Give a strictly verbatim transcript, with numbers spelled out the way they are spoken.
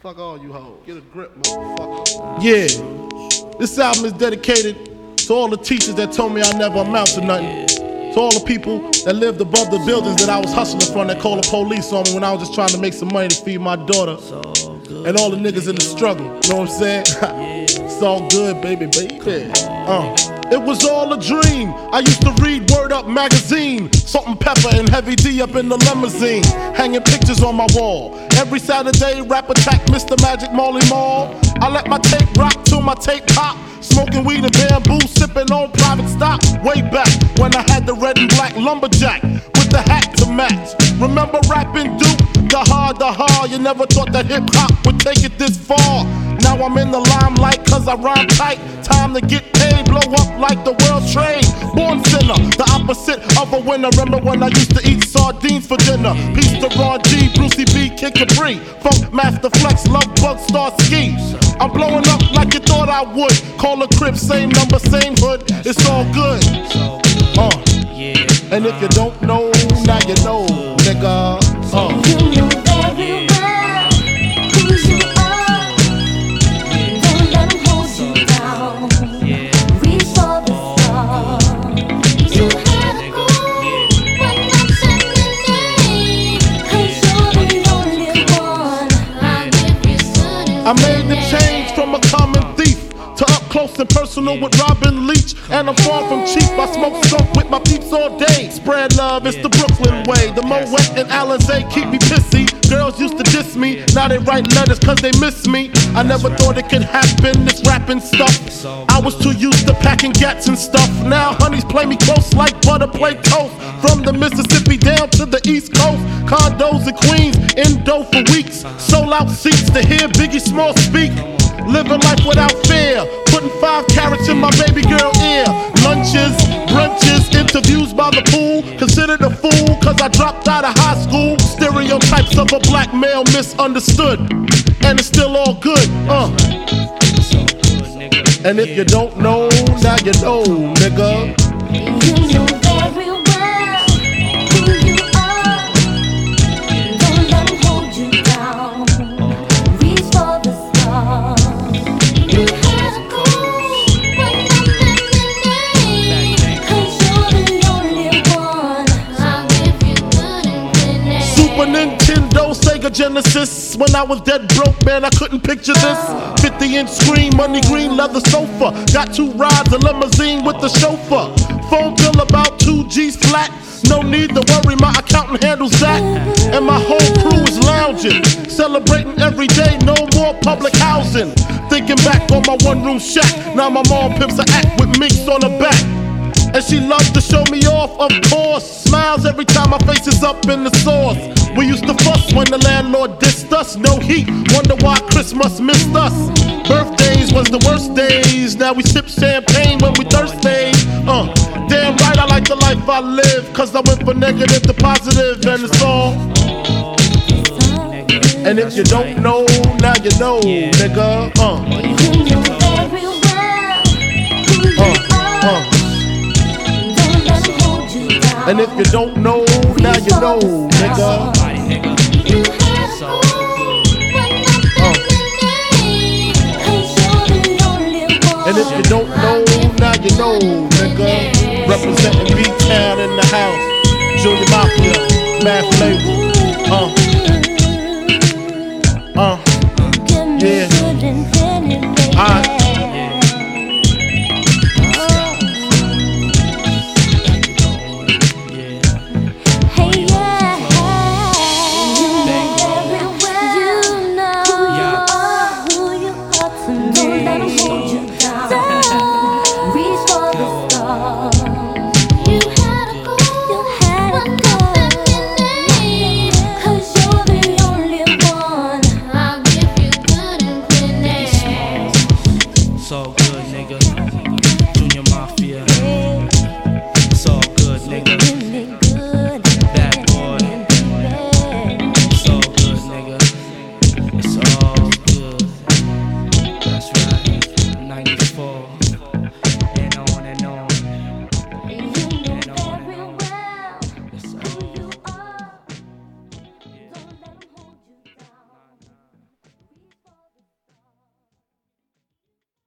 Fuck all you hoes. Get a grip, motherfucker. Yeah. This album is dedicated to all the teachers that told me I never amount to nothing. To all the people that lived above the buildings that I was hustling from that called the police on me when I was just trying to make some money to feed my daughter. And all the niggas in the struggle. You know what I'm saying? It's all good, baby, baby. Uh. It was all a dream. I used to read Word Up magazine, Salt and Pepper and Heavy D up in the limousine, hanging pictures on my wall. Every Saturday, rap attack Mister Magic Marley Marl. I let my tape rock till my tape pop, smoking weed and bamboo, sipping on private stock. Way back when I had the red and black lumberjack with the hat to match. Remember rapping Duke? The hard, the hard. You never thought that hip hop would take it this far. Now I'm in the limelight cause I rhyme tight. Time to get paid, blow up like the world trade. Born sinner, the opposite of a winner. Remember when I used to eat sardines for dinner? Peace to Ron G, Brucey B, Kid Capri, Funk Master Flex, Love Bug, Star Ski. I'm blowing up like you thought I would. Call a crib, same number, same hood. It's all good. Uh. And if you don't know, now you know, nigga. Uh. You know very well who you are. Don't let them hold you down. Reach for the stars. You had a goal, but not suddenly. Cause you're the only one. I made the change from a common thief to up close and personal with Robin Leach. And I'm far from cheap, I smoke skunk with my peeps all day. Spread love, it's the Brooklyn way. The Moet and Alizé keep me pissy. Girls used to diss me, now they write letters cause they miss me. I never thought it could happen, this rapping stuff. I was too used to packing gats and stuff. Now honeys play me close like butter play toast. From the Mississippi down to the East Coast, condos in Queens, in dough for weeks. Sold out seats to hear Biggie Small speak. Living life without fear, putting five carats in my baby girl ear. Lunches, brunches, interviews by the pool. Considered a fool cause I dropped out of high school. Stereotypes of a black male misunderstood, and it's still all good, uh. And if you don't know, now you know, nigga. You know very well who you are. Don't let them hold you down. Reach for the stars. You had a goal, but not suddenly. Cause you're the only one. I'll give you good and good. Super Nintendo, Sega Genesis. When I was dead broke, man, I couldn't picture this. fifty inch screen, money green, leather sofa. Got two rides, a limousine with the chauffeur. Phone bill about two G's flat. No need to worry, my accountant handles that. And my whole crew is lounging, celebrating every day, no more public housing. Thinking back on my one room shack. Now my mom pimps a act with minks on her back. And she loves to show me off, of course. Smiles every time my face is up in the sauce. We used to fuss when the landlord dissed us. No heat, wonder why Christmas missed us. Birthdays was the worst days. Now we sip champagne when we thirsty. Uh, damn right I like the life I live. Cause I went from negative to positive and it's all. And if you don't know, now you know, nigga. Uh, You know very well who you uh, are. uh. Don't let them hold you down. And if you don't know, now you know, nigga. You had a goal, but not suddenly. Cause you're the only one. And if you don't know, now you know, nigga. Representing B-Town in the house. Junior Mafia, Mad Flavor. Uh. Uh. Yeah. Alright.